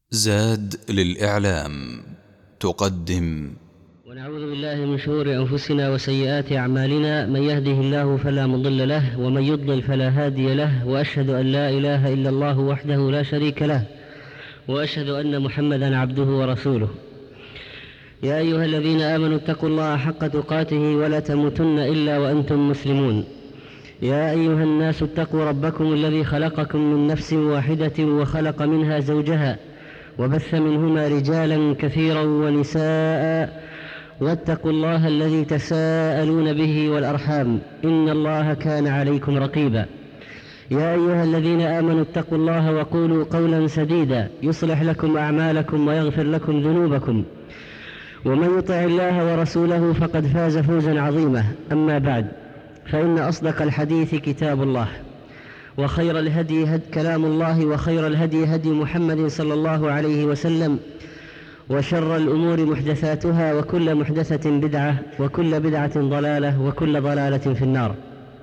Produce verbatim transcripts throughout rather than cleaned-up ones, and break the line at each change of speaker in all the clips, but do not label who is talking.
زاد للإعلام تقدم.
ونعوذ بالله من شرور أنفسنا وسيئات أعمالنا، من يهده الله فلا مضل له ومن يضلل فلا هادي له، وأشهد أن لا إله إلا الله وحده لا شريك له، وأشهد أن محمدا عبده ورسوله. يا أيها الذين آمنوا اتقوا الله حق تقاته ولا تموتن إلا وأنتم مسلمون. يا أيها الناس اتقوا ربكم الذي خلقكم من نفس واحدة وخلق منها زوجها وبث منهما رجالا كثيرا ونساء، واتقوا الله الذي تساءلون به والأرحام، إن الله كان عليكم رقيبا. يا أيها الذين آمنوا اتقوا الله وقولوا قولا سديدا يصلح لكم أعمالكم ويغفر لكم ذنوبكم، ومن يطع الله ورسوله فقد فاز فوزا عظيما. أما بعد، فإن أصدق الحديث كتاب الله، وخير الهدي هد كلام الله، وخير الهدي هدي محمد صلى الله عليه وسلم، وشر الأمور محدثاتها، وكل محدثة بدعة، وكل بدعة ضلالة، وكل ضلالة في النار.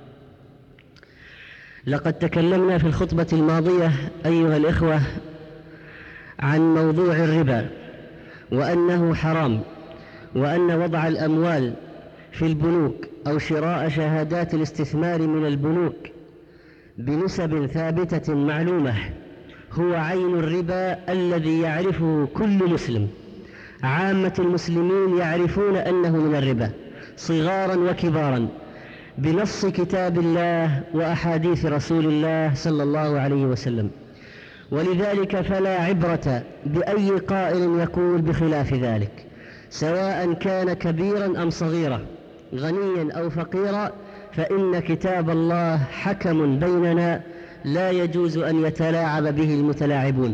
لقد تكلمنا في الخطبة الماضية أيها الإخوة عن موضوع الربا، وأنه حرام، وأن وضع الأموال في البنوك أو شراء شهادات الاستثمار من البنوك بنسب ثابتة معلومة هو عين الربا الذي يعرفه كل مسلم. عامة المسلمين يعرفون أنه من الربا صغارا وكبارا بنص كتاب الله وأحاديث رسول الله صلى الله عليه وسلم، ولذلك فلا عبرة بأي قائل يقول بخلاف ذلك، سواء كان كبيرا أم صغيرا، غنيا أو فقيرا، فإن كتاب الله حكم بيننا لا يجوز أن يتلاعب به المتلاعبون.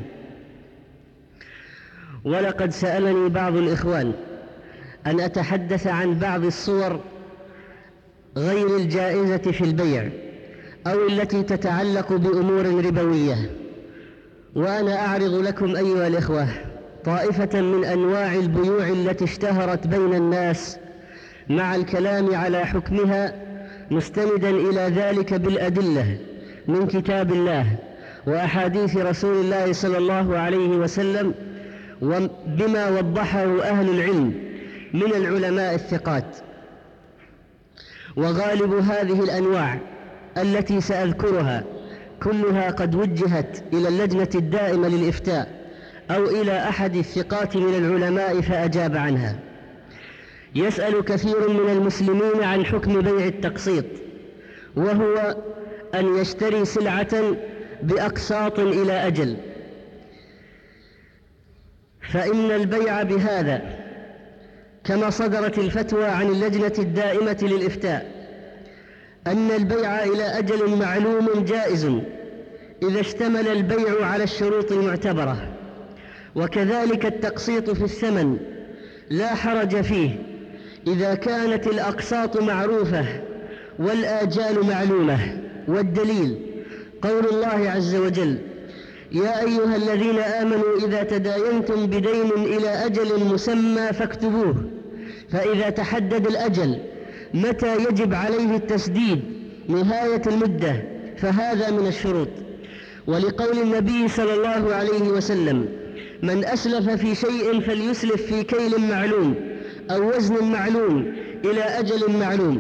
ولقد سألني بعض الإخوان أن أتحدث عن بعض الصور غير الجائزة في البيع أو التي تتعلق بأمور ربوية، وأنا أعرض لكم أيها الإخوة طائفة من أنواع البيوع التي اشتهرت بين الناس مع الكلام على حكمها مستندا إلى ذلك بالأدلة من كتاب الله وأحاديث رسول الله صلى الله عليه وسلم، وبما وضحه أهل العلم من العلماء الثقات. وغالب هذه الأنواع التي سأذكرها كلها قد وجهت إلى اللجنة الدائمة للإفتاء أو إلى أحد الثقات من العلماء فأجاب عنها. يسأل كثير من المسلمين عن حكم بيع التقسيط، وهو أن يشتري سلعة بأقساط إلى أجل. فإن البيع بهذا كما صدرت الفتوى عن اللجنة الدائمة للإفتاء أن البيع إلى أجل معلوم جائز إذا اشتمل البيع على الشروط المعتبرة، وكذلك التقسيط في الثمن لا حرج فيه إذا كانت الأقساط معروفة والآجال معلومة. والدليل قول الله عز وجل: يا أيها الذين آمنوا إذا تداينتم بدين إلى أجل مسمى فاكتبوه. فإذا تحدد الأجل متى يجب عليه التسديد نهاية المدة فهذا من الشروط. ولقول النبي صلى الله عليه وسلم: من أسلف في شيء فليسلف في كيل معلوم أو وزن معلوم إلى أجل معلوم.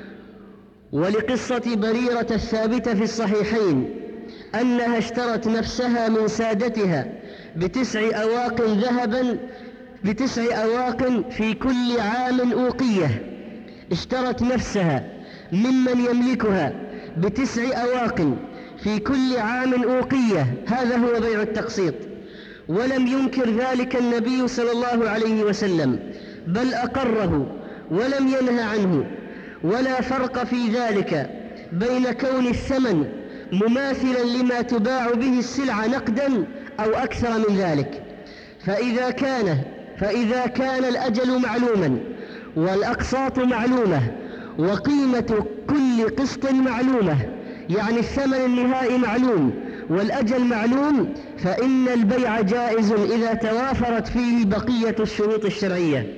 ولقصة بريرة الثابتة في الصحيحين أنها اشترت نفسها من سادتها بتسع أواق ذهبا بتسع أواق في كل عام أوقية. اشترت نفسها ممن يملكها بتسع أواق في كل عام أوقية، هذا هو بيع التقسيط. ولم ينكر ذلك النبي صلى الله عليه وسلم، بل أقره ولم ينه عنه. ولا فرق في ذلك بين كون الثمن مماثلا لما تباع به السلعة نقدا أو أكثر من ذلك. فإذا كان فإذا كان الأجل معلوما والأقساط معلومة وقيمة كل قسط معلومة، يعني الثمن النهائي معلوم والأجل معلوم، فإن البيع جائز إذا توافرت فيه بقية الشروط الشرعية.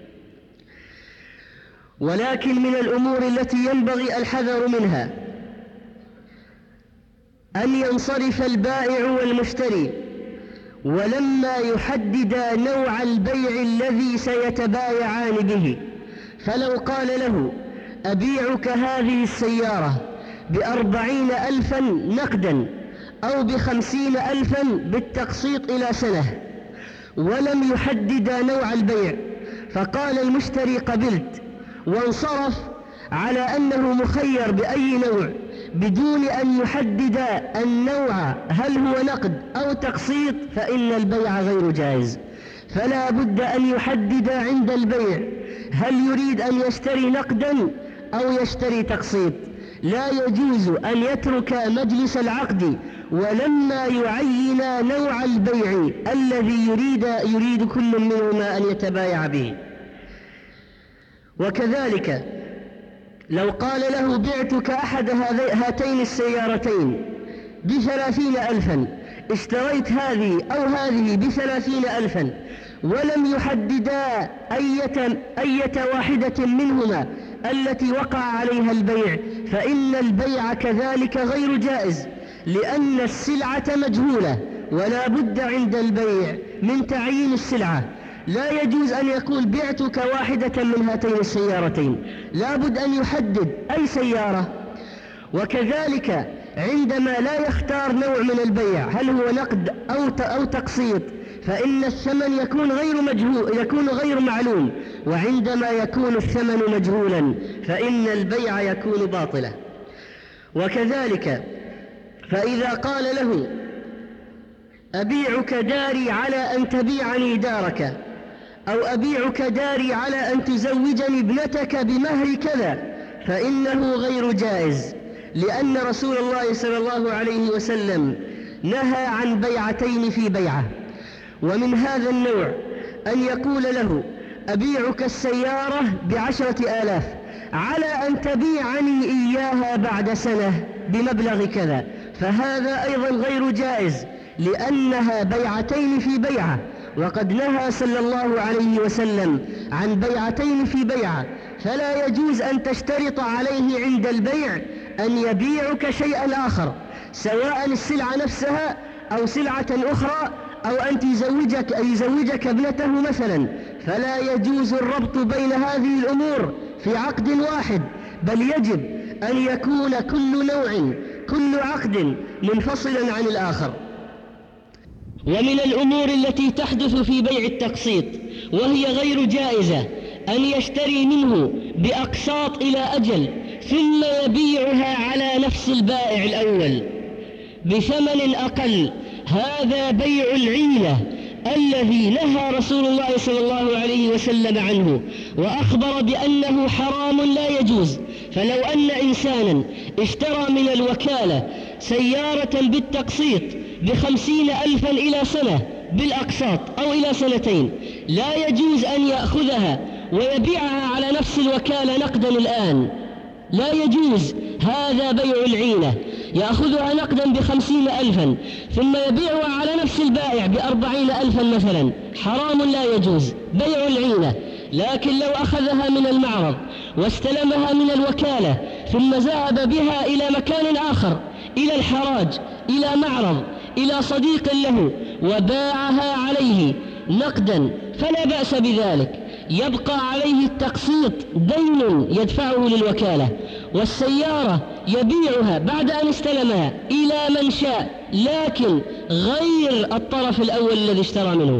ولكن من الأمور التي ينبغي الحذر منها أن ينصرف البائع والمشتري ولما يحددا نوع البيع الذي سيتبايعان به. فلو قال له: أبيعك هذه السيارة بأربعين ألفا نقدا أو بخمسين ألفا بالتقسيط إلى سنة، ولم يحدد نوع البيع، فقال المشتري: قبلت، وانصرف على أنه مخير بأي نوع بدون أن يحدد النوع هل هو نقد أو تقسيط، فإن البيع غير جائز. فلا بد أن يحدد عند البيع هل يريد أن يشتري نقدا أو يشتري تقسيط. لا يجوز أن يترك مجلس العقد ولما يعين نوع البيع الذي يريد, يريد كل منهما أن يتبايع به. وكذلك لو قال له: بعتك أحد هاتين السيارتين بثلاثين ألفا، اشتريت هذه أو هذه بثلاثين ألفا، ولم يحددا أية, أية واحدة منهما التي وقع عليها البيع، فإن البيع كذلك غير جائز، لأن السلعة مجهولة، ولا بد عند البيع من تعيين السلعة. لا يجوز أن يقول: بعتك واحدة من هاتين السيارتين، لا بد أن يحدد أي سيارة. وكذلك عندما لا يختار نوع من البيع هل هو نقد أو تقسيط، فإن الثمن يكون غير مجهول، يكون غير معلوم، وعندما يكون الثمن مجهولا فإن البيع يكون باطلا. وكذلك فإذا قال له: أبيعك داري على أن تبيعني دارك، أو أبيعك داري على أن تزوجني ابنتك بمهر كذا، فإنه غير جائز، لأن رسول الله صلى الله عليه وسلم نهى عن بيعتين في بيعة. ومن هذا النوع أن يقول له: أبيعك السيارة بعشرة آلاف على أن تبيعني إياها بعد سنة بمبلغ كذا، فهذا أيضا غير جائز، لأنها بيعتين في بيعة، وقد نهى صلى الله عليه وسلم عن بيعتين في بيعة. فلا يجوز أن تشترط عليه عند البيع أن يبيعك شيئا آخر، سواء السلعة نفسها أو سلعة أخرى، أو أن يزوجك, يزوجك ابنته مثلا. فلا يجوز الربط بين هذه الأمور في عقد واحد، بل يجب أن يكون كل نوع كل عقد منفصلا عن الآخر. ومن الأمور التي تحدث في بيع التقسيط وهي غير جائزة أن يشتري منه بأقساط إلى أجل ثم يبيعها على نفس البائع الأول بثمن أقل. هذا بيع العينة الذي نهى رسول الله صلى الله عليه وسلم عنه، وأخبر بأنه حرام لا يجوز. فلو أن إنسانا اشترى من الوكالة سيارة بالتقسيط بخمسين ألفا إلى سنة بالأقساط أو إلى سنتين، لا يجوز أن يأخذها ويبيعها على نفس الوكالة نقدا الآن، لا يجوز. هذا بيع العينة، يأخذها نقدا بخمسين ألفا ثم يبيعها على نفس البائع بأربعين ألفا مثلا، حرام لا يجوز، بيع العينة. لكن لو أخذها من المعرض واستلمها من الوكالة ثم ذهب بها إلى مكان آخر، إلى الحراج، إلى معرض، إلى صديق له، وباعها عليه نقدا، فلا بأس بذلك، يبقى عليه التقسيط دين يدفعه للوكالة، والسيارة يبيعها بعد أن استلمها إلى من شاء، لكن غير الطرف الأول الذي اشترى منه.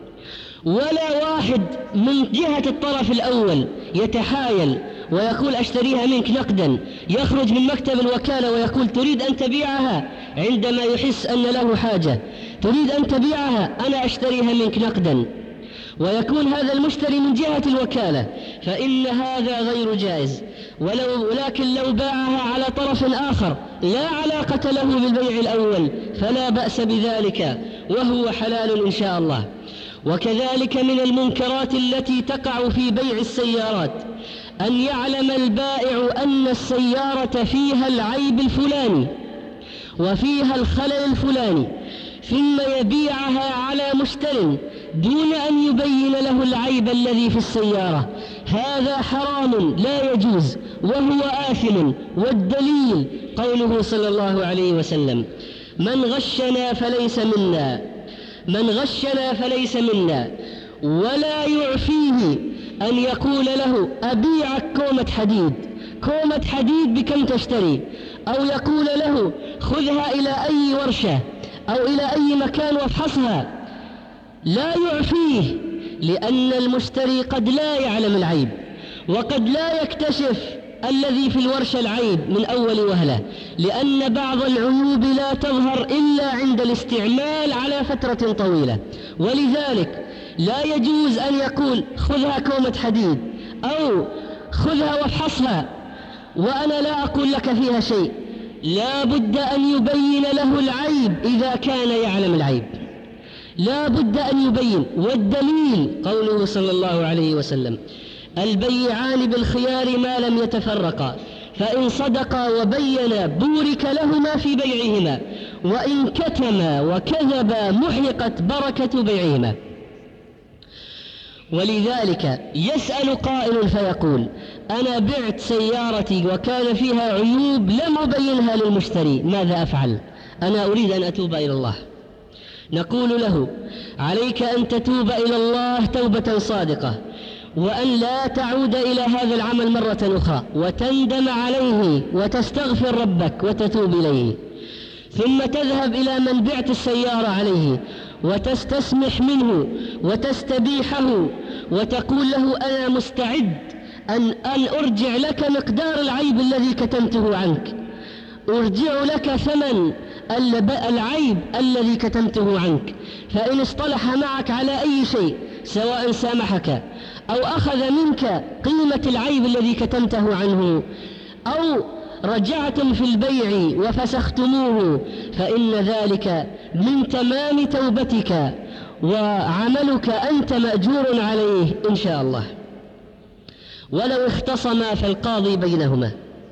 ولا واحد من جهة الطرف الأول يتحايل ويقول أشتريها منك نقدا، يخرج من مكتب الوكالة ويقول تريد أن تبيعها عندما يحس أن له حاجة، تريد أن تبيعها أنا أشتريها منك نقدا، ويكون هذا المشتري من جهة الوكالة، فإن هذا غير جائز. ولو لكن لو باعها على طرف آخر لا علاقة له بالبيع الأول فلا بأس بذلك، وهو حلال إن شاء الله. وكذلك من المنكرات التي تقع في بيع السيارات أن يعلم البائع أن السيارة فيها العيب الفلاني وفيها الخلل الفلاني، ثم يبيعها على مشتر دون أن يبين له العيب الذي في السيارة. هذا حرام لا يجوز وهو آثم، والدليل قوله صلى الله عليه وسلم: من غشنا فليس منا. من غشنا فليس منا. ولا يعفيه أن يقول له أبيعك كومة حديد، كومة حديد بكم تشتري؟ أو يقول له خذها إلى أي ورشة أو إلى أي مكان وافحصها. لا يعفيه، لأن المشتري قد لا يعلم العيب، وقد لا يكتشف الذي في الورشة العيب من أول وهلة، لأن بعض العيوب لا تظهر إلا عند الاستعمال على فترة طويلة. ولذلك لا يجوز أن يقول خذها كومة حديد أو خذها وافحصها وأنا لا أقول لك فيها شيء. لا بد أن يبين له العيب إذا كان يعلم العيب، لا بد أن يبين. والدليل قوله صلى الله عليه وسلم: البيعان بالخيار ما لم يتفرقا، فإن صدقا وبينا بورك لهما في بيعهما، وإن كتما وكذبا محقت بركة بيعهما. ولذلك يسأل قائل فيقول: أنا بعت سيارتي وكان فيها عيوب لم أبينها للمشتري، ماذا أفعل؟ أنا أريد أن أتوب إلى الله. نقول له: عليك أن تتوب إلى الله توبة صادقة، وأن لا تعود إلى هذا العمل مرة أخرى، وتندم عليه وتستغفر ربك وتتوب إليه. ثم تذهب إلى من بعت السيارة عليه وتستسمح منه وتستبيحه وتقول له: أنا مستعد أن, أن أرجع لك مقدار العيب الذي كتمته عنك، أرجع لك ثمن العيب الذي كتمته عنك. فإن اصطلح معك على أي شيء، سواء سامحك أو أخذ منك قيمة العيب الذي كتمته عنه، أو رجعتم في البيع وفسختموه، فإن ذلك من تمام توبتك، وعملك أنت مأجور عليه إن شاء الله. ولو اختصما فالقاضي بينهما.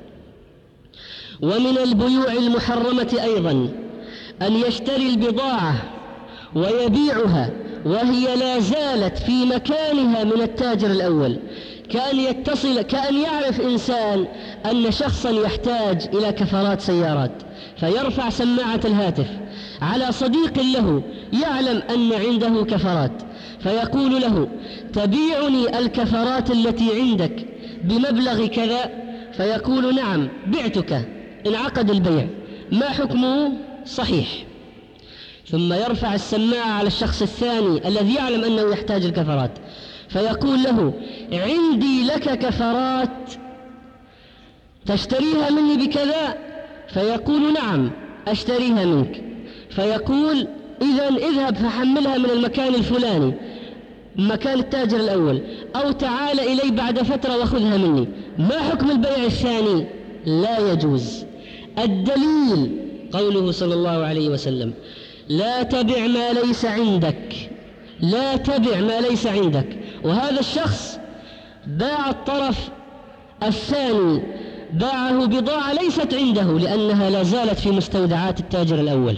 ومن البيوع المحرمة أيضا أن يشتري البضاعة ويبيعها وهي لا زالت في مكانها من التاجر الأول، كأن يتصل كأن يعرف إنسان أن شخصا يحتاج إلى كفرات سيارات، فيرفع سماعة الهاتف على صديق له يعلم أن عنده كفرات، فيقول له: تبيعني الكفرات التي عندك بمبلغ كذا؟ فيقول: نعم بعتك. انعقد البيع. ما حكمه؟ صحيح. ثم يرفع السماعة على الشخص الثاني الذي يعلم أنه يحتاج الكفرات، فيقول له: عندي لك كفرات تشتريها مني بكذا؟ فيقول: نعم أشتريها منك. فيقول: إذن اذهب فحملها من المكان الفلاني، مكان التاجر الأول، أو تعال إلي بعد فترة وخذها مني. ما حكم البيع الثاني؟ لا يجوز. الدليل قوله صلى الله عليه وسلم: لا تبع ما ليس عندك، لا تبع ما ليس عندك. وهذا الشخص باع الطرف الثاني، باعه بضاعة ليست عنده لأنها لا زالت في مستودعات التاجر الأول.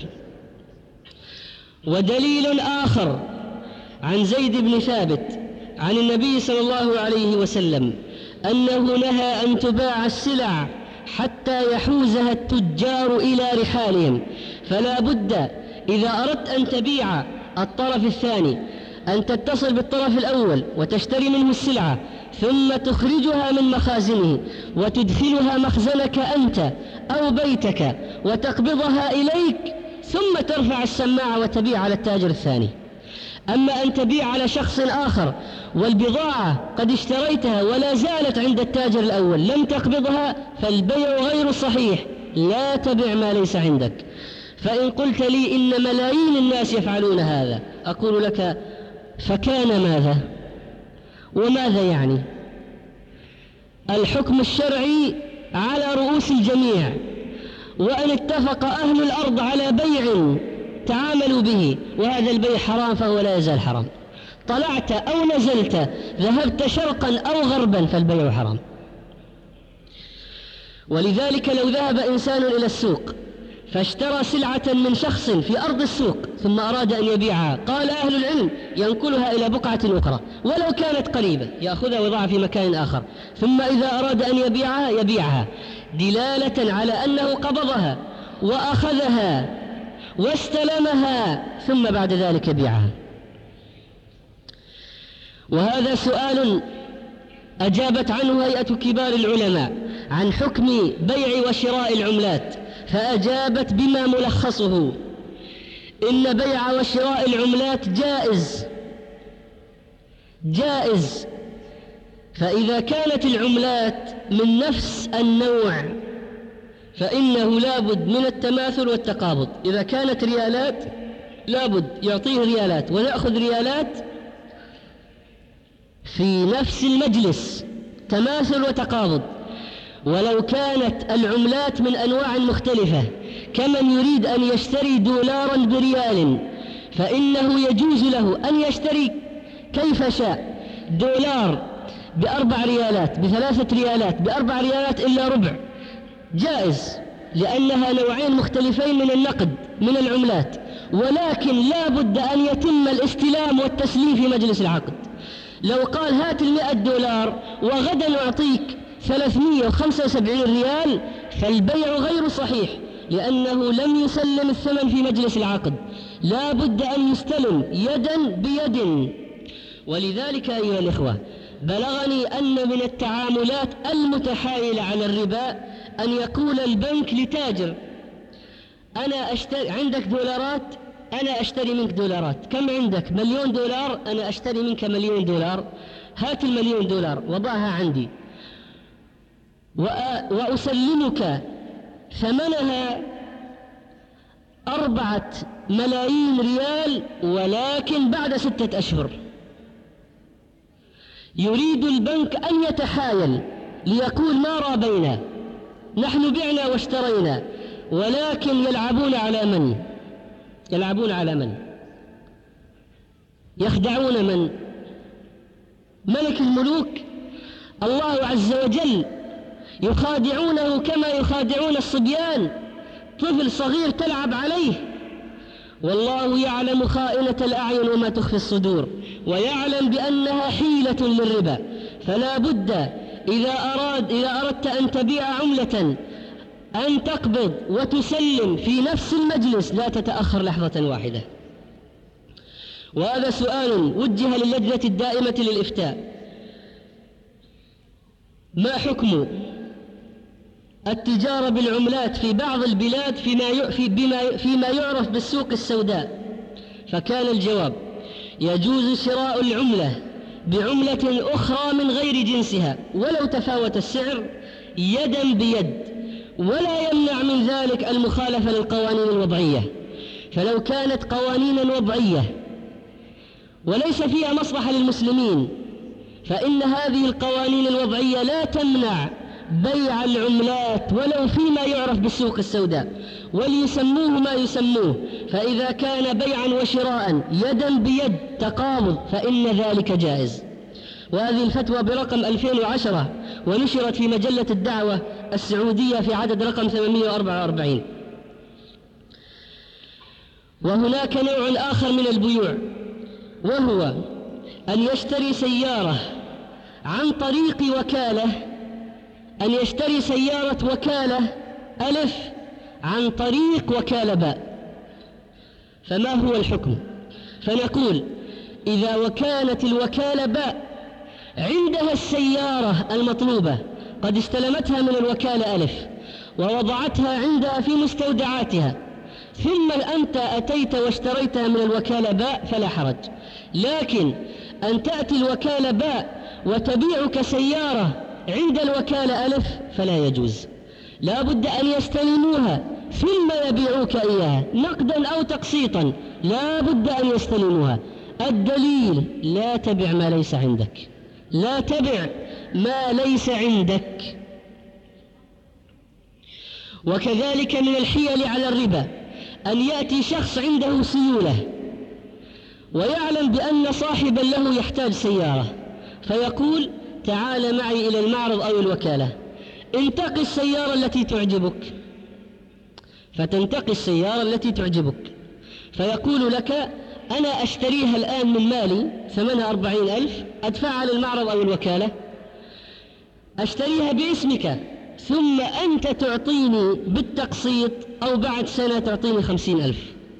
ودليل آخر عن زيد بن ثابت عن النبي صلى الله عليه وسلم أنه نهى أن تباع السلع حتى يحوزها التجار إلى رحالهم. فلا بد إذا أردت أن تبيع الطرف الثاني أن تتصل بالطرف الأول وتشتري منه السلعة، ثم تخرجها من مخازنه وتدخلها مخزنك أنت أو بيتك وتقبضها إليك، ثم ترفع السماعة وتبيع على التاجر الثاني. أما أن تبيع على شخص آخر والبضاعة قد اشتريتها ولا زالت عند التاجر الأول لم تقبضها، فالبيع غير صحيح. لا تبع ما ليس عندك. فإن قلت لي إن ملايين الناس يفعلون هذا، أقول لك: فكان ماذا؟ وماذا يعني؟ الحكم الشرعي على رؤوس الجميع، وأن اتفق أهل الأرض على بيع تعاملوا به وهذا البيع حرام فهو لا يزال حرام. طلعت أو نزلت، ذهبت شرقا أو غربا، فالبيع حرام. ولذلك لو ذهب إنسان إلى السوق فاشترى سلعة من شخص في أرض السوق ثم أراد أن يبيعها، قال أهل العلم ينقلها إلى بقعة أخرى ولو كانت قريبة، يأخذها ويضعها في مكان آخر، ثم إذا أراد أن يبيعها يبيعها، دلالة على أنه قبضها وأخذها واستلمها ثم بعد ذلك بيعها. وهذا سؤال أجابت عنه هيئة كبار العلماء عن حكم بيع وشراء العملات، فأجابت بما ملخصه: إن بيع وشراء العملات جائز جائز فإذا كانت العملات من نفس النوع فإنه لابد من التماثل والتقابض. إذا كانت ريالات لابد يعطيه ريالات ويأخذ ريالات في نفس المجلس، تماثل وتقابض. ولو كانت العملات من أنواع مختلفة كمن يريد أن يشتري دولارا بريال فإنه يجوز له أن يشتري كيف شاء، دولار بأربع ريالات، بثلاثة ريالات، بأربع ريالات إلا ربع، جائز، لأنها نوعين مختلفين من النقد من العملات. ولكن لا بد أن يتم الاستلام والتسليم في مجلس العقد. لو قال هات المئة دولار وغدا أعطيك ثلاثمئة وخمسة وسبعين ريال فالبيع غير صحيح، لأنه لم يسلم الثمن في مجلس العقد، لا بد أن يستلم يدا بيد. ولذلك أيها الإخوة بلغني أن من التعاملات المتحايلة على الربا أن يقول البنك لتاجر: أنا أشتري عندك دولارات، أنا أشتري منك دولارات، كم عندك؟ مليون دولار، أنا أشتري منك مليون دولار، هات المليون دولار وضعها عندي وأسلمك ثمنها أربعة ملايين ريال ولكن بعد ستة أشهر. يريد البنك أن يتحايل ليقول ما رابينا، نحن بعنا واشترينا، ولكن يلعبون على من؟ يلعبون على من؟ يخدعون من؟ ملك الملوك الله عز وجل، يخادعونه كما يخادعون الصبيان، طفل صغير تلعب عليه، والله يعلم خائنة الأعين وما تخفي الصدور، ويعلم بأنها حيلة للربا. فلا بد إذا أراد إذا أردت أن تبيع عملة أن تقبض وتسلم في نفس المجلس، لا تتأخر لحظة واحدة. وهذا سؤال وجه للجنة الدائمة للإفتاء: ما حكم التجارة بالعملات في بعض البلاد فيما بما فيما يعرف بالسوق السوداء؟ فكان الجواب: يجوز شراء العملة بعملة أخرى من غير جنسها ولو تفاوت السعر يدا بيد، ولا يمنع من ذلك المخالفة للقوانين الوضعية. فلو كانت قوانينا وضعية وليس فيها مصلحة للمسلمين فإن هذه القوانين الوضعية لا تمنع بيع العملات ولو فيما يعرف بالسوق السوداء، وليسموه ما يسموه. فإذا كان بيعا وشراء يدا بيد تقابض فإن ذلك جائز. وهذه الفتوى برقم ألفين وعشرة ونشرت في مجلة الدعوة السعودية في عدد رقم ثمانمئة وأربعة وأربعين. وهناك نوع آخر من البيوع، وهو أن يشتري سيارة عن طريق وكالة، أن يشتري سيارة وكالة ألف عن طريق وكالة باء. فما هو الحكم؟ فنقول: إذا وكانت الوكالة باء عندها السيارة المطلوبة قد استلمتها من الوكالة ألف ووضعتها عندها في مستودعاتها، ثم أنت أتيت واشتريتها من الوكالة باء فلا حرج. لكن أن تأتي الوكالة باء وتبيعك سيارة عند الوكالة ألف فلا يجوز، لا بد أن يستلموها ثم يبيعوك إياها نقدا أو تقسيطا، لا بد أن يستلموها. الدليل: لا تبع ما ليس عندك، لا تبع ما ليس عندك. وكذلك من الحيل على الربا أن يأتي شخص عنده سيولة ويعلم بأن صاحبا له يحتاج سيارة، فيقول: تعال معي إلى المعرض أو الوكالة، انتقي السيارة التي تعجبك. فتنتقي السيارة التي تعجبك، فيقول لك: أنا أشتريها الآن من مالي ثمنها أربعين ألف، أدفعها للمعرض أو الوكالة، أشتريها باسمك، ثم أنت تعطيني بالتقسيط أو بعد سنة تعطيني خمسين ألف.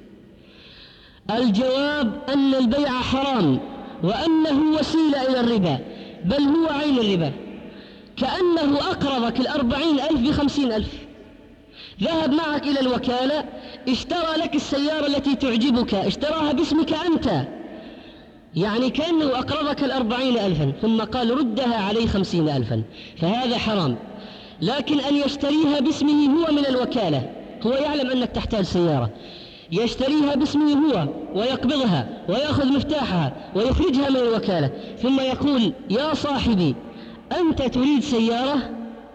الجواب أن البيع حرام وأنه وسيلة إلى الربا، بل هو عين الربا، كأنه أقرضك الأربعين ألف بخمسين ألف، ذهب معك إلى الوكالة، اشترى لك السيارة التي تعجبك، اشتراها باسمك أنت، يعني كأنه أقرضك الأربعين ألفا ثم قال ردها عليه خمسين ألفا، فهذا حرام. لكن أن يشتريها باسمه هو من الوكالة، هو يعلم أنك تحتاج سيارة، يشتريها باسمه هو ويقبضها ويأخذ مفتاحها ويخرجها من الوكالة، ثم يقول يا صاحبي أنت تريد سيارة،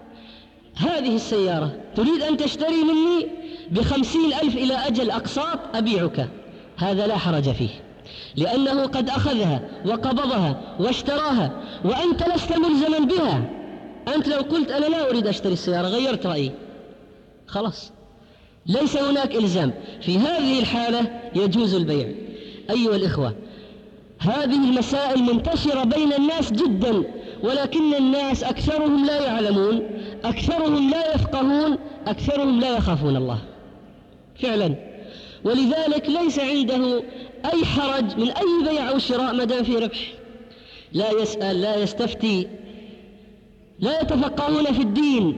هذه السيارة تريد أن تشتري مني بخمسين ألف إلى أجل أقساط أبيعك، هذا لا حرج فيه، لأنه قد أخذها وقبضها واشتراها وأنت لست ملزما بها. أنت لو قلت أنا لا أريد أشتري السيارة، غيرت رأيي، خلاص ليس هناك إلزام، في هذه الحالة يجوز البيع. أيها الإخوة، هذه المسائل منتشرة بين الناس جدا، ولكن الناس أكثرهم لا يعلمون، أكثرهم لا يفقهون، أكثرهم لا يخافون الله فعلا، ولذلك ليس عنده أي حرج من أي بيع أو شراء ما دام فيه ربح، لا يسأل، لا يستفتي، لا يتفقهون في الدين،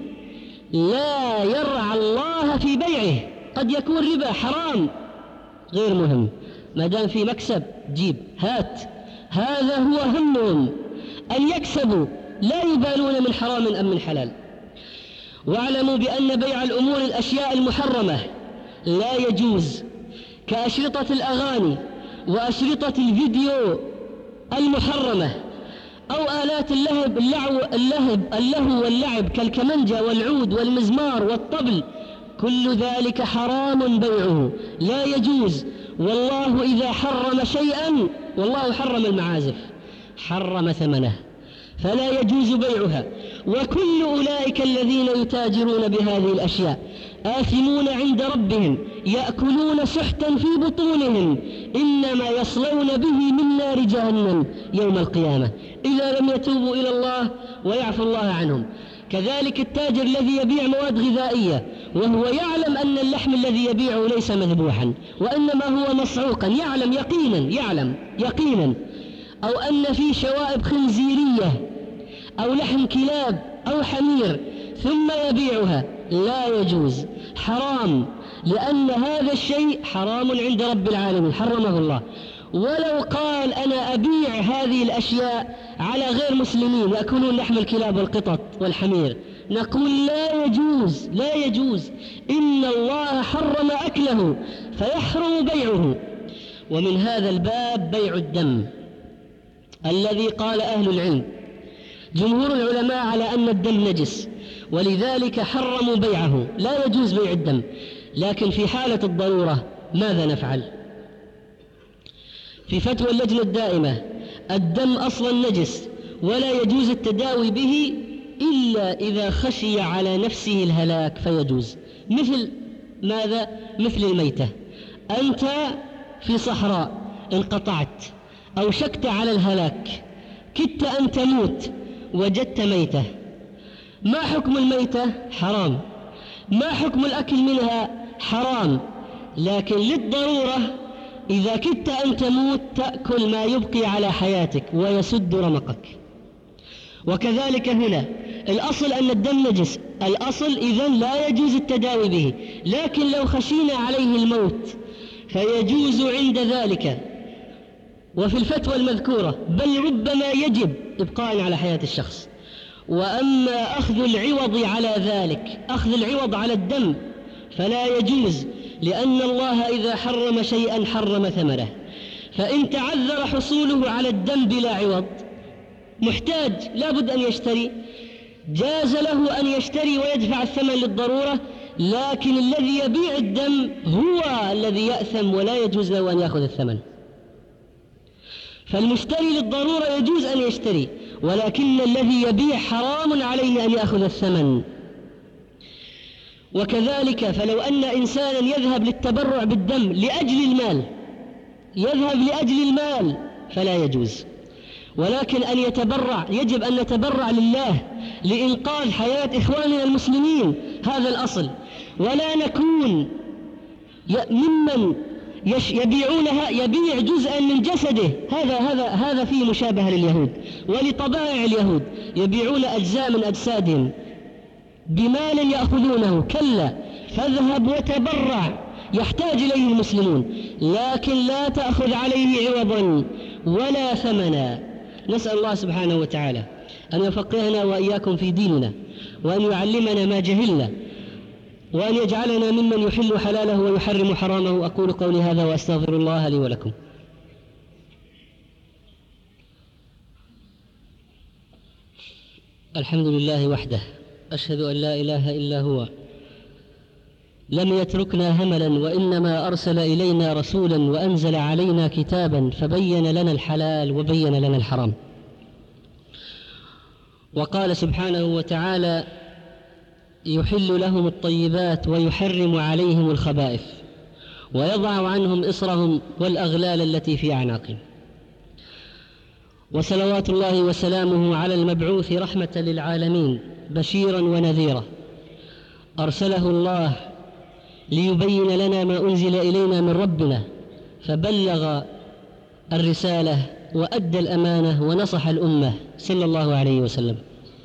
لا يرعى الله في بيعه، قد يكون ربا حرام غير مهم، ما دام في مكسب جيب هات، هذا هو همهم، أن يكسبوا، لا يبالون من حرام أم من حلال. واعلموا بأن بيع الأمور الأشياء المحرمة لا يجوز، كأشرطة الأغاني وأشرطة الفيديو المحرمة، أو آلات اللهب اللعو اللهب اللهو واللعب كالكمنجة والعود والمزمار والطبل، كل ذلك حرام بيعه لا يجوز. والله إذا حرم شيئا، والله حرم المعازف، حرم ثمنه، فلا يجوز بيعها. وكل أولئك الذين يتاجرون بهذه الأشياء آثمون عند ربهم، يأكلون سحتا في بطونهم، إنما يصلون به من نار جهنم يوم القيامة إذا لم يتوبوا إلى الله ويعفو الله عنهم. كذلك التاجر الذي يبيع مواد غذائية وهو يعلم أن اللحم الذي يبيعه ليس مذبوحا وإنما هو مصعوقا، يعلم يقينا يعلم يقينا أو أن في شوائب خنزيرية أو لحم كلاب أو حمير ثم يبيعها، لا يجوز، حرام، لأن هذا الشيء حرام عند رب العالمين، حرمه الله. ولو قال أنا أبيع هذه الأشياء على غير مسلمين يأكلون لحم الكلاب والقطط والحمير، نقول لا يجوز، لا يجوز، إن الله حرم أكله فيحرم بيعه. ومن هذا الباب بيع الدم الذي قال أهل العلم جمهور العلماء على أن الدم نجس، ولذلك حرموا بيعه، لا يجوز بيع الدم. لكن في حالة الضرورة ماذا نفعل؟ في فتوى اللجنة الدائمة الدم أصلا نجس ولا يجوز التداوي به إلا إذا خشي على نفسه الهلاك فيجوز. مثل ماذا؟ مثل الميتة، أنت في صحراء انقطعت أو شكت على الهلاك، كدت أن تموت، وجدت ميتة، ما حكم الميتة؟ حرام. ما حكم الأكل منها؟ حرام. لكن للضرورة إذا كدت أن تموت تأكل ما يبقي على حياتك ويسد رمقك. وكذلك هنا الأصل أن الدم نجس، الأصل إذن لا يجوز التداوي به، لكن لو خشينا عليه الموت فيجوز عند ذلك. وفي الفتوى المذكورة بل ربما يجب إبقاء على حياة الشخص. وأما أخذ العوض على ذلك، أخذ العوض على الدم فلا يجوز، لأن الله إذا حرم شيئا حرم ثمنه، فإن تعذر حصوله على الدم بلا عوض، محتاج لابد أن يشتري، جاز له أن يشتري ويدفع الثمن للضرورة، لكن الذي يبيع الدم هو الذي يأثم ولا يجوز له أن يأخذ الثمن. فالمشتري للضرورة يجوز أن يشتري، ولكن الذي يبيع حرام عليه أن يأخذ الثمن. وكذلك فلو أن إنسانا يذهب للتبرع بالدم لأجل المال، يذهب لأجل المال فلا يجوز، ولكن أن يتبرع، يجب أن نتبرع لله لإنقاذ حياة إخواننا المسلمين، هذا الأصل. ولا نكون ممن يبيعونها، يبيع جزءا من جسده. هذا هذا هذا فيه مشابهة لليهود ولطبائع اليهود، يبيعون أجزاء من أجسادهم بمال يأخذونه. كلا، فاذهب وتبرع، يحتاج إليه المسلمون، لكن لا تأخذ عليه عوضا ولا ثمنا. نسأل الله سبحانه وتعالى أن يفقهنا وإياكم في ديننا، وأن يعلمنا ما جهلنا، وأن يجعلنا ممن يحل حلاله ويحرم حرامه. أقول قولي هذا وأستغفر الله لي ولكم. الحمد لله وحده، أشهد أن لا إله إلا هو، لم يتركنا هملا، وإنما أرسل إلينا رسولا وأنزل علينا كتابا فبين لنا الحلال وبين لنا الحرام. وقال سبحانه وتعالى: يحل لهم الطيبات ويحرم عليهم الخبائث ويضع عنهم إصرهم والأغلال التي في أعناقهم. وصلوات الله وسلامه على المبعوث رحمة للعالمين بشيرا ونذيرا، أرسله الله ليبين لنا ما أنزل إلينا من ربنا، فبلغ الرسالة وأدى الأمانة ونصح الأمة صلى الله عليه وسلم.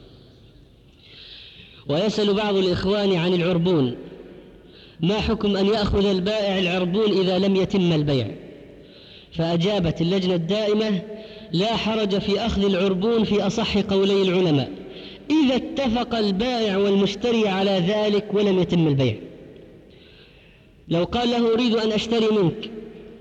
ويسأل بعض الإخوان عن العربون: ما حكم أن يأخذ البائع العربون إذا لم يتم البيع؟ فأجابت اللجنة الدائمة: لا حرج في أخذ العربون في أصح قولي العلماء إذا اتفق البائع والمشتري على ذلك ولم يتم البيع. لو قال له: أريد أن أشتري منك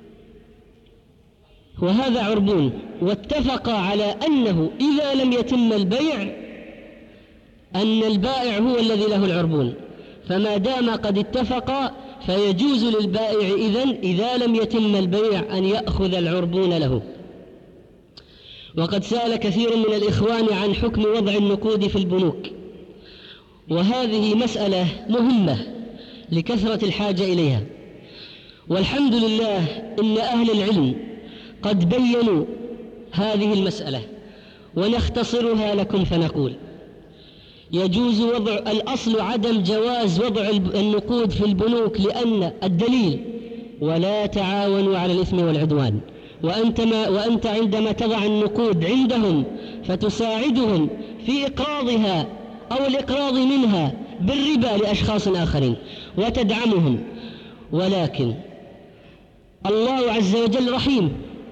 وهذا عربون، واتفق على أنه إذا لم يتم البيع أن البائع هو الذي له العربون، فما دام قد اتفق فيجوز للبائع إذن إذا لم يتم البيع أن يأخذ العربون له. وقد سأل كثير من الإخوان عن حكم وضع النقود في البنوك، وهذه مسألة مهمة لكثرة الحاجة إليها، والحمد لله إن أهل العلم قد بيّنوا هذه المسألة، ونختصرها لكم فنقول: يجوز وضع، الأصل عدم جواز وضع النقود في البنوك، لأن الدليل: ولا تعاونوا على الإثم والعدوان. وأنت, ما وأنت عندما تضع النقود عندهم فتساعدهم في إقراضها أو الإقراض منها بالربا لأشخاص آخرين وتدعمهم. ولكن الله عز وجل رحيم،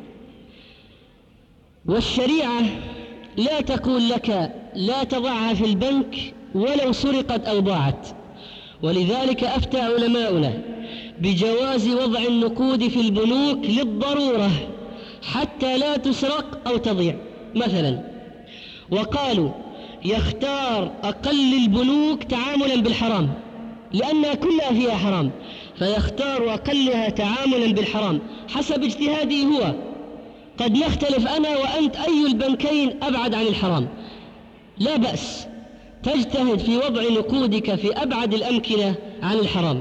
والشريعة لا تقول لك لا تضعها في البنك ولو سرقت أو ضاعت. ولذلك أفتى علماؤنا بجواز وضع النقود في البنوك للضرورة حتى لا تسرق أو تضيع مثلا. وقالوا: يختار أقل البنوك تعاملا بالحرام لأنها كلها فيها حرام، فيختار أقلها تعاملا بالحرام حسب اجتهاده هو. قد نختلف أنا وأنت أي البنكين أبعد عن الحرام، لا بأس، تجتهد في وضع نقودك في أبعد الأمكنة عن الحرام.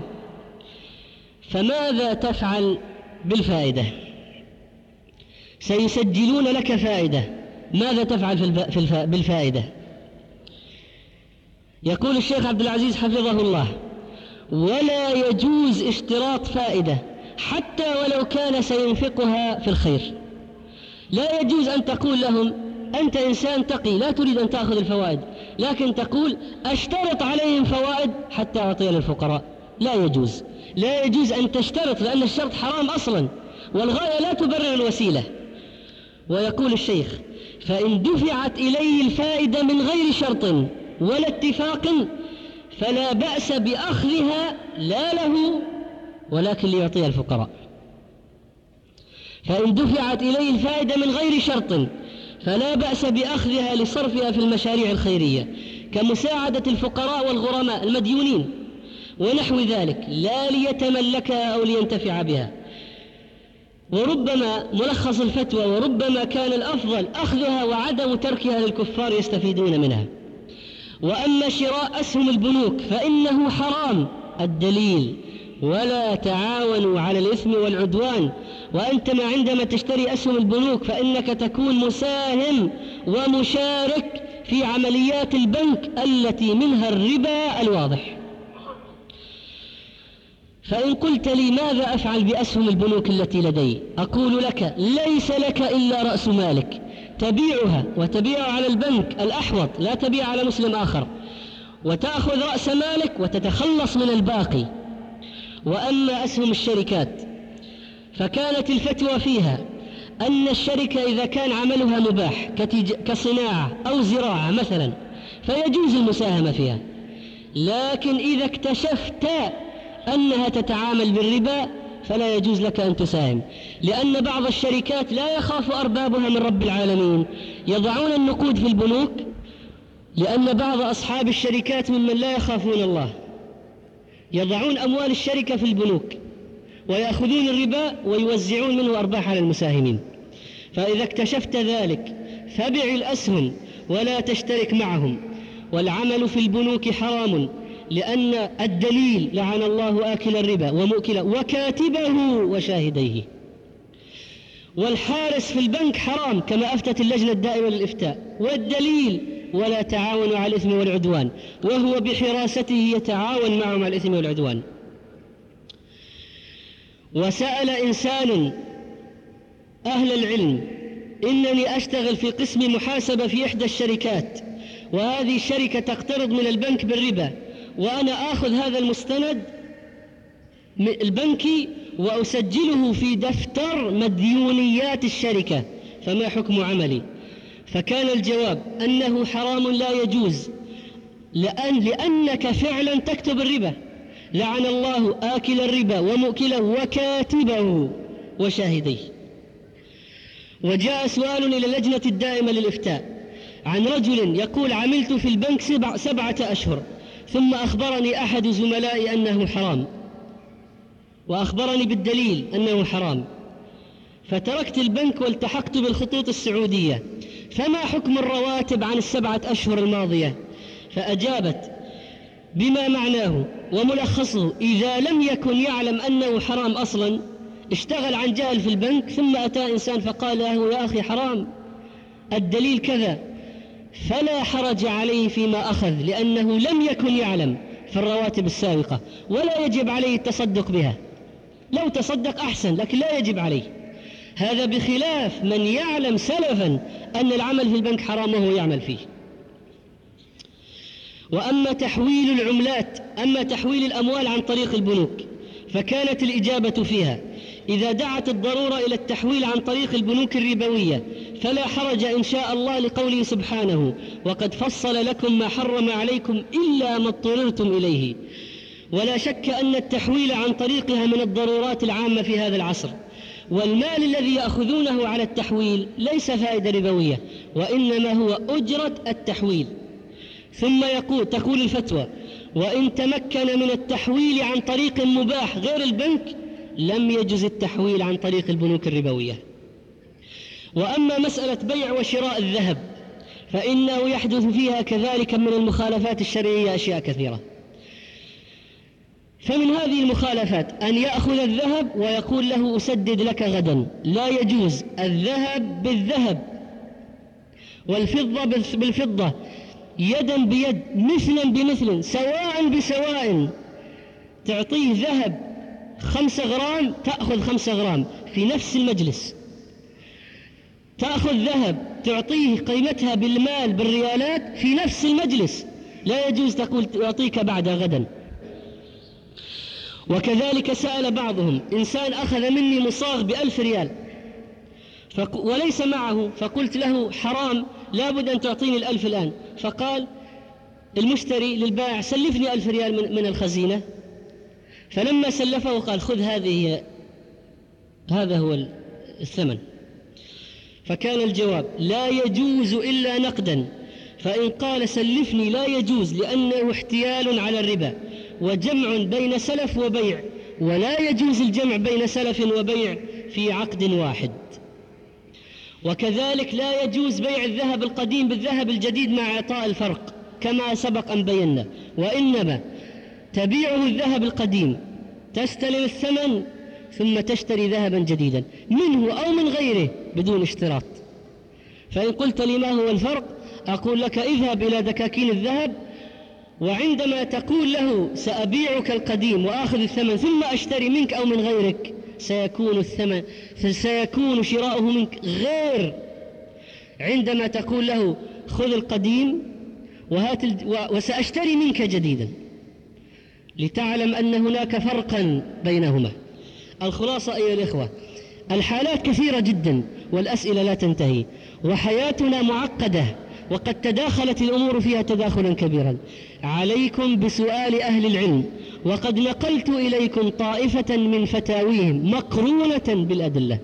فماذا تفعل بالفائدة؟ سيسجلون لك فائدة، ماذا تفعل في الف... بالفائدة؟ يقول الشيخ عبد العزيز حفظه الله: ولا يجوز اشتراط فائدة حتى ولو كان سينفقها في الخير. لا يجوز أن تقول لهم: أنت إنسان تقي لا تريد أن تأخذ الفوائد، لكن تقول: أشترط عليهم فوائد حتى أعطي للفقراء. لا يجوز، لا يجوز أن تشترط، لأن الشرط حرام أصلا، والغاية لا تبرر الوسيلة. ويقول الشيخ: فإن دفعت إليه الفائدة من غير شرط ولا اتفاق فلا بأس بأخذها، لا له ولكن ليعطيها الفقراء. فإن دفعت إليه الفائدة من غير شرط فلا بأس بأخذها لصرفها في المشاريع الخيرية كمساعدة الفقراء والغرماء المديونين ونحو ذلك، لا ليتملكها أو لينتفع بها. وربما ملخص الفتوى: وربما كان الأفضل أخذها وعدم تركها للكفار يستفيدون منها. وأما شراء أسهم البنوك فإنه حرام، الدليل: ولا تعاونوا على الإثم والعدوان. وأنت ما عندما تشتري أسهم البنوك فإنك تكون مساهم ومشارك في عمليات البنك التي منها الربا الواضح. فإن قلت لي ماذا أفعل بأسهم البنوك التي لدي؟ أقول لك ليس لك إلا رأس مالك تبيعها وتبيعها على البنك الأحوط، لا تبيع على مسلم آخر، وتأخذ رأس مالك وتتخلص من الباقي. وأما أسهم الشركات فكانت الفتوى فيها أن الشركة إذا كان عملها مباح كصناعة أو زراعة مثلا فيجوز المساهمة فيها، لكن إذا اكتشفت أنها تتعامل بالربا فلا يجوز لك أن تساهم، لأن بعض الشركات لا يخاف أربابها من رب العالمين، يضعون النقود في البنوك، لأن بعض أصحاب الشركات ممن لا يخافون الله يضعون أموال الشركة في البنوك ويأخذون الربا ويوزعون منه أرباح على المساهمين. فإذا اكتشفت ذلك فبع الأسهم ولا تشترك معهم. والعمل في البنوك حرام، لأن الدليل لعن الله آكل الربا ومؤكله وكاتبه وشاهديه. والحارس في البنك حرام كما أفتت اللجنة الدائمة للإفتاء، والدليل ولا تعاونوا على الإثم والعدوان، وهو بحراسته يتعاون معهم على الإثم والعدوان. وسأل إنسان أهل العلم: إنني أشتغل في قسم محاسبة في إحدى الشركات، وهذه الشركة تقترض من البنك بالربا، وأنا آخذ هذا المستند البنكي وأسجله في دفتر مديونيات الشركة، فما حكم عملي؟ فكان الجواب أنه حرام لا يجوز، لأن لأنك فعلا تكتب الربا، لعن الله آكل الربا ومؤكله وكاتبه وشاهديه. وجاء سؤال إلى اللجنة الدائمة للإفتاء عن رجل يقول: عملت في البنك سبع سبعة أشهر ثم أخبرني أحد زملائي أنه حرام، وأخبرني بالدليل أنه حرام، فتركت البنك والتحقت بالخطوط السعودية، فما حكم الرواتب عن السبعة أشهر الماضية؟ فأجابت بما معناه وملخصه: إذا لم يكن يعلم أنه حرام أصلا، اشتغل عن جهل في البنك، ثم أتى إنسان فقال له: يا أخي حرام، الدليل كذا، فلا حرج عليه فيما أخذ، لأنه لم يكن يعلم في الرواتب السابقة، ولا يجب عليه التصدق بها. لو تصدق أحسن، لكن لا يجب عليه. هذا بخلاف من يعلم سلفا أن العمل في البنك حرام وهو يعمل فيه. وأما تحويل العملات أما تحويل الأموال عن طريق البنوك، فكانت الإجابة فيها: إذا دعت الضرورة إلى التحويل عن طريق البنوك الربوية فلا حرج إن شاء الله، لقوله سبحانه: وقد فصل لكم ما حرم عليكم إلا ما اضطررتم إليه. ولا شك أن التحويل عن طريقها من الضرورات العامة في هذا العصر، والمال الذي يأخذونه على التحويل ليس فائدة ربوية، وإنما هو أجرة التحويل. ثم يقول تقول الفتوى: وإن تمكن من التحويل عن طريق مباح غير البنك لم يجز التحويل عن طريق البنوك الربوية. وأما مسألة بيع وشراء الذهب فإنه يحدث فيها كذلك من المخالفات الشرعية أشياء كثيرة. فمن هذه المخالفات أن يأخذ الذهب ويقول له: أسدد لك غدا. لا يجوز. الذهب بالذهب والفضة بالفضة، يدا بيد، مثلا بمثل، سواء بسواء. تعطيه ذهب خمسة غرام تأخذ خمسة غرام في نفس المجلس، تأخذ ذهب تعطيه قيمتها بالمال بالريالات في نفس المجلس، لا يجوز تقول أعطيك بعد غدا. وكذلك سأل بعضهم: إنسان أخذ مني مصاغ بألف ريال وليس معه، فقلت له: حرام، لابد أن تعطيني الألف الآن. فقال المشتري للبائع: سلفني ألف ريال من الخزينة. فلما سلفه قال: خذ هذه، هذا هو الثمن. فكان الجواب: لا يجوز إلا نقدا. فإن قال سلفني لا يجوز، لأنه احتيال على الربا وجمع بين سلف وبيع، ولا يجوز الجمع بين سلف وبيع في عقد واحد. وكذلك لا يجوز بيع الذهب القديم بالذهب الجديد مع إعطاء الفرق كما سبق أن بينا، وإنما تبيعه الذهب القديم، تستلم الثمن ثم تشتري ذهبا جديدا منه أو من غيره بدون اشتراط. فإن قلت لي ما هو الفرق، أقول لك: اذهب إلى دكاكين الذهب وعندما تقول له سأبيعك القديم وآخذ الثمن ثم أشتري منك أو من غيرك، سيكون الثمن فسيكون شراؤه منك غير عندما تقول له خذ القديم وهات ال... وسأشتري منك جديدا، لتعلم أن هناك فرقا بينهما. الخلاصة أيها الإخوة، الحالات كثيرة جدا والأسئلة لا تنتهي، وحياتنا معقدة وقد تداخلت الأمور فيها تداخلا كبيرا. عليكم بسؤال أهل العلم، وقد نقلت إليكم طائفة من فتاويهم مقرونة بالأدلة.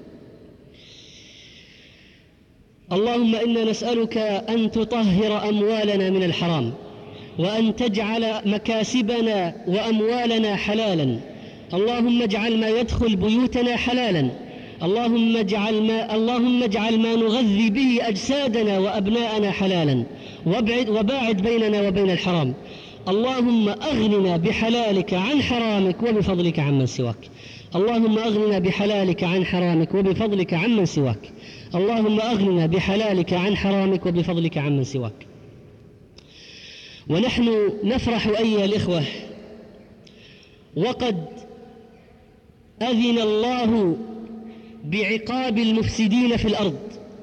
اللهم إنا نسألك أن تطهر أموالنا من الحرام، وأن تجعل مكاسبنا وأموالنا حلالا. اللهم اجعل ما يدخل بيوتنا حلالا. اللهم اجعل ما, اللهم اجعل ما نغذي به أجسادنا وأبناءنا حلالا، وابعد وباعد بيننا وبين الحرام. اللهم أغننا بحلالك عن حرامك وبفضلك عمن سواك. اللهم أغننا بحلالك عن حرامك وبفضلك عمن سواك. اللهم أغننا بحلالك عن حرامك وبفضلك عمن سواك. ونحن نفرح أيها الإخوة، وقد أذن الله بعقاب المفسدين في الأرض،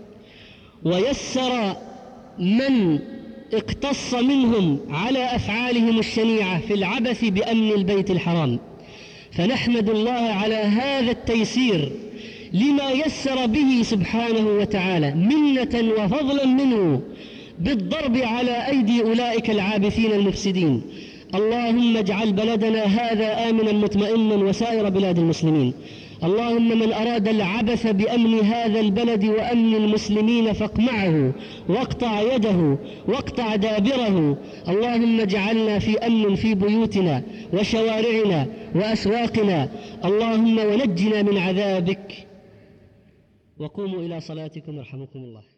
ويسر من اقتص منهم على أفعالهم الشنيعة في العبث بأمن البيت الحرام. فنحمد الله على هذا التيسير لما يسر به سبحانه وتعالى منة وفضلا منه بالضرب على أيدي أولئك العابثين المفسدين. اللهم اجعل بلدنا هذا آمنا مطمئنا وسائر بلاد المسلمين. اللهم من أراد العبث بأمن هذا البلد وأمن المسلمين فاقمعه واقطع يده واقطع دابره. اللهم اجعلنا في أمن في بيوتنا وشوارعنا وأسواقنا. اللهم ونجنا من عذابك. وقوموا إلى صلاتكم يرحمكم الله.